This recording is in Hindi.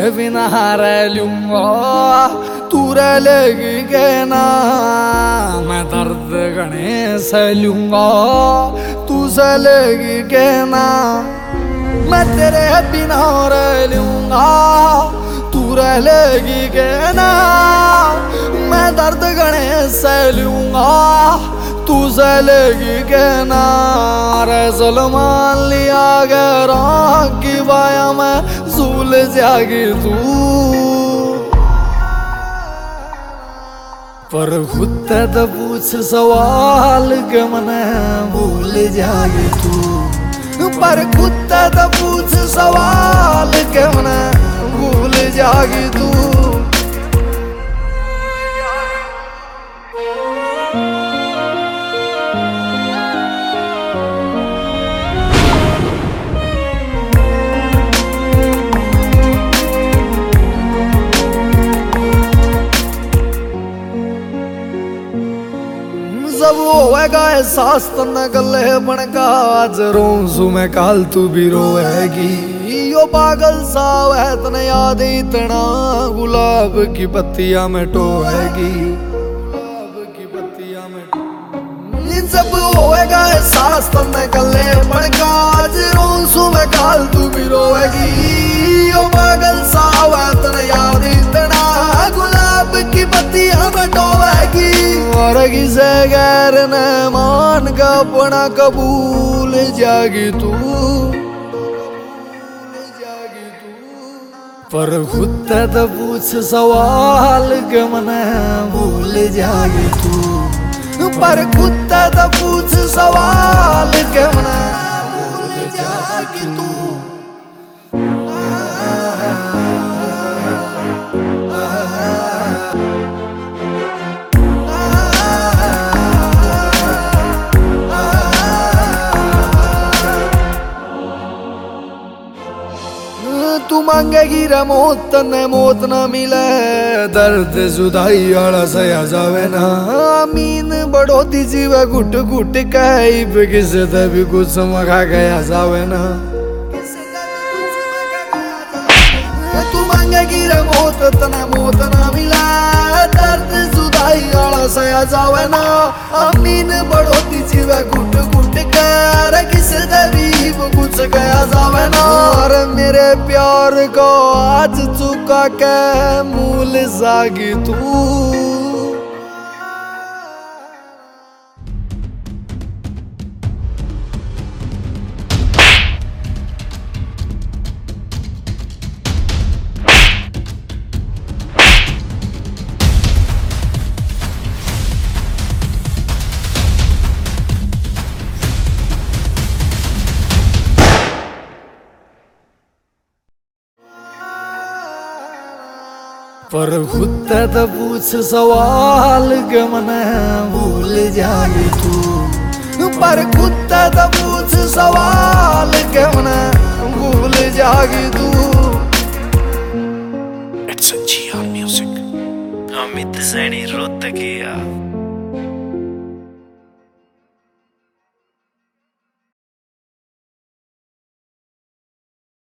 बिना रह लूंगा, तू रह लेगी कहना, मैं दर्द घने सह लूंगा, तू सह लेगी कहना, मैं तेरे बिना रह लूंगा, तू रह लेगी कहना, मैं दर्द घने सह लूंगा, तू सह लेगी कहना। रे सलमान लिया गैरा की बाया मैं झूल जागी तू, पर खुद तो पूछ सवाल के मने भूल जागी तू, पर खुद तो पूछ सवाल के मने भूल जागी तू। जब होएगा एहसास तन्ने गले बनका, आज रोऊं मैं काल तू भी रोएगी, यो पागल सा है तने याद इतना, गुलाब की पत्तियां में टोएगी, गुलाब की पत्तियां में। जब होएगा एहसास तन्ने गले बनका, आज रोऊं मैं काल तू भी रोएगी, यो पागल सा है तने याद इतना, गुलाब की पत्तियां में टोएगी। और किसे गैर न मान का अपना कबूल जागी तू, पर खुद तो पूछ सवाल के मने भूल जागी तू, पर खुद तो पूछ सवाल के मने भूल जागी तू। तू मांगेगी रे मौत तन्ने मौत ना मिले, दर्द जुदाई आला सया जावे ना, मीन बढ़ोती जीवे घुट घुट के, किसे ते भी कुछ मखा गया जावे ना। तू मांगेगी रे मौत तन्ने मौत ना मिले, दर्द जुदाई आला सया जावे ना, मीन बढ़ोती जीवे घुट घुट के, किसे ते भी कुछ गया जावे ना। और मेरे प्यार को आज चुका के मूल जागी तू, पर खुद तो पूछ सवाल के मने भूल जागी तू, पर खुद तो पूछ सवाल के मने भूल जागी तू। It's a GR Music, Amit Saini Rohatkiya.